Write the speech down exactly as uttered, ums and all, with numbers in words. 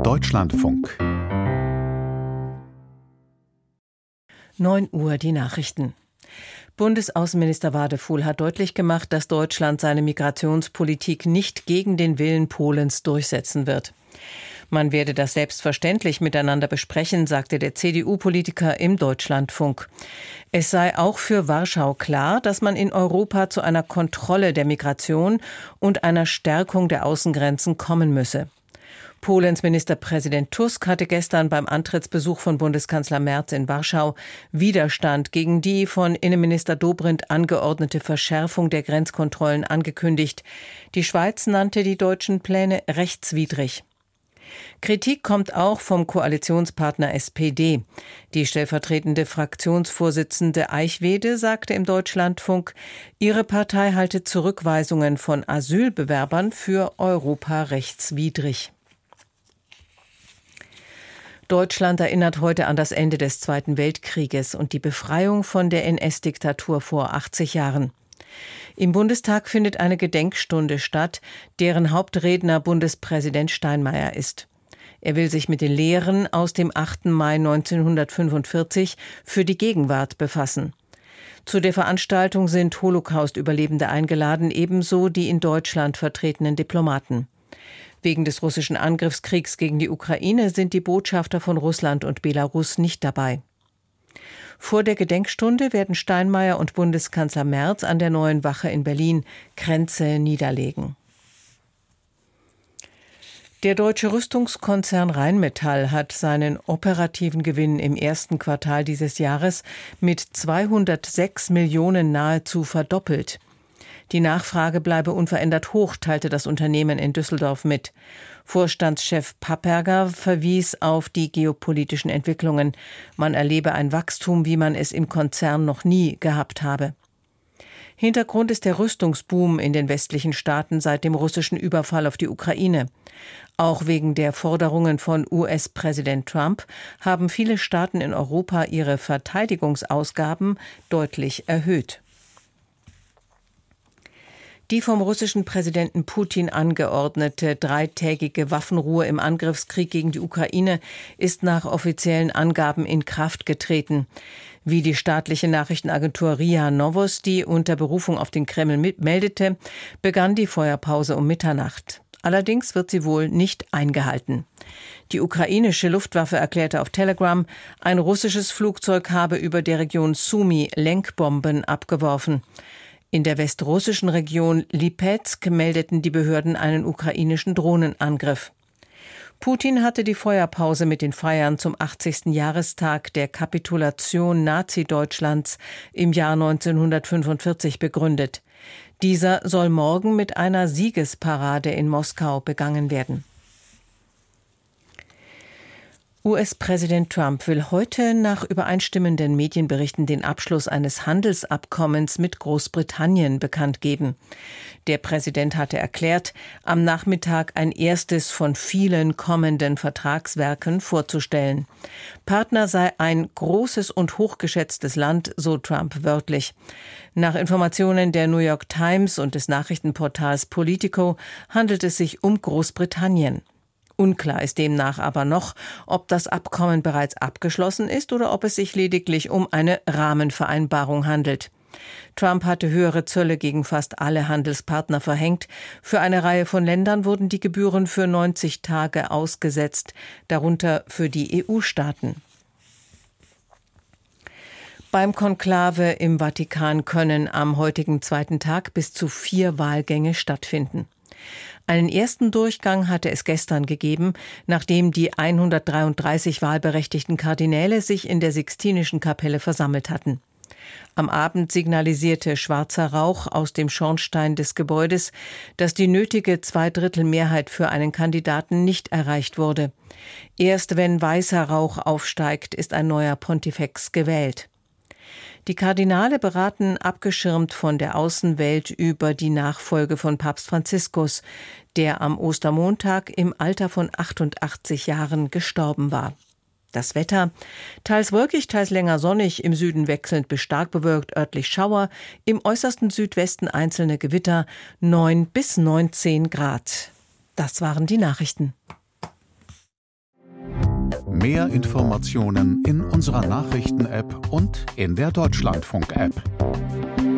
Deutschlandfunk. neun Uhr die Nachrichten. Bundesaußenminister Wadefuhl hat deutlich gemacht, dass Deutschland seine Migrationspolitik nicht gegen den Willen Polens durchsetzen wird. Man werde das selbstverständlich miteinander besprechen, sagte der C D U-Politiker im Deutschlandfunk. Es sei auch für Warschau klar, dass man in Europa zu einer Kontrolle der Migration und einer Stärkung der Außengrenzen kommen müsse. Polens Ministerpräsident Tusk hatte gestern beim Antrittsbesuch von Bundeskanzler Merz in Warschau Widerstand gegen die von Innenminister Dobrindt angeordnete Verschärfung der Grenzkontrollen angekündigt. Die Schweiz nannte die deutschen Pläne rechtswidrig. Kritik kommt auch vom Koalitionspartner S P D. Die stellvertretende Fraktionsvorsitzende Eichwede sagte im Deutschlandfunk, ihre Partei halte Zurückweisungen von Asylbewerbern für europarechtswidrig. Deutschland erinnert heute an das Ende des Zweiten Weltkrieges und die Befreiung von der N S-Diktatur vor achtzig Jahren. Im Bundestag findet eine Gedenkstunde statt, deren Hauptredner Bundespräsident Steinmeier ist. Er will sich mit den Lehren aus dem achten Mai neunzehnhundertfünfundvierzig für die Gegenwart befassen. Zu der Veranstaltung sind Holocaust-Überlebende eingeladen, ebenso die in Deutschland vertretenen Diplomaten. Wegen des russischen Angriffskriegs gegen die Ukraine sind die Botschafter von Russland und Belarus nicht dabei. Vor der Gedenkstunde werden Steinmeier und Bundeskanzler Merz an der Neuen Wache in Berlin Kränze niederlegen. Der deutsche Rüstungskonzern Rheinmetall hat seinen operativen Gewinn im ersten Quartal dieses Jahres mit zweihundertsechs Millionen nahezu verdoppelt. Die Nachfrage bleibe unverändert hoch, teilte das Unternehmen in Düsseldorf mit. Vorstandschef Papperger verwies auf die geopolitischen Entwicklungen. Man erlebe ein Wachstum, wie man es im Konzern noch nie gehabt habe. Hintergrund ist der Rüstungsboom in den westlichen Staaten seit dem russischen Überfall auf die Ukraine. Auch wegen der Forderungen von U S-Präsident Trump haben viele Staaten in Europa ihre Verteidigungsausgaben deutlich erhöht. Die vom russischen Präsidenten Putin angeordnete dreitägige Waffenruhe im Angriffskrieg gegen die Ukraine ist nach offiziellen Angaben in Kraft getreten. Wie die staatliche Nachrichtenagentur R I A Novosti unter Berufung auf den Kreml meldete, begann die Feuerpause um Mitternacht. Allerdings wird sie wohl nicht eingehalten. Die ukrainische Luftwaffe erklärte auf Telegram, ein russisches Flugzeug habe über der Region Sumy Lenkbomben abgeworfen. In der westrussischen Region Lipezk meldeten die Behörden einen ukrainischen Drohnenangriff. Putin hatte die Feuerpause mit den Feiern zum achtzigsten Jahrestag der Kapitulation Nazi-Deutschlands im Jahr neunzehnhundertfünfundvierzig begründet. Dieser soll morgen mit einer Siegesparade in Moskau begangen werden. U S-Präsident Trump will heute nach übereinstimmenden Medienberichten den Abschluss eines Handelsabkommens mit Großbritannien bekannt geben. Der Präsident hatte erklärt, am Nachmittag ein erstes von vielen kommenden Vertragswerken vorzustellen. Partner sei ein großes und hochgeschätztes Land, so Trump wörtlich. Nach Informationen der New York Times und des Nachrichtenportals Politico handelt es sich um Großbritannien. Unklar ist demnach aber noch, ob das Abkommen bereits abgeschlossen ist oder ob es sich lediglich um eine Rahmenvereinbarung handelt. Trump hatte höhere Zölle gegen fast alle Handelspartner verhängt. Für eine Reihe von Ländern wurden die Gebühren für neunzig Tage ausgesetzt, darunter für die E U-Staaten. Beim Konklave im Vatikan können am heutigen zweiten Tag bis zu vier Wahlgänge stattfinden. Einen ersten Durchgang hatte es gestern gegeben, nachdem die hundertdreiunddreißig wahlberechtigten Kardinäle sich in der Sixtinischen Kapelle versammelt hatten. Am Abend signalisierte schwarzer Rauch aus dem Schornstein des Gebäudes, dass die nötige Zweidrittelmehrheit für einen Kandidaten nicht erreicht wurde. Erst wenn weißer Rauch aufsteigt, ist ein neuer Pontifex gewählt. Die Kardinale beraten abgeschirmt von der Außenwelt über die Nachfolge von Papst Franziskus, der am Ostermontag im Alter von achtundachtzig Jahren gestorben war. Das Wetter: teils wolkig, teils länger sonnig, im Süden wechselnd bis stark bewölkt, örtlich Schauer, im äußersten Südwesten einzelne Gewitter, neun bis neunzehn Grad. Das waren die Nachrichten. Mehr Informationen in unserer Nachrichten-App und in der Deutschlandfunk-App.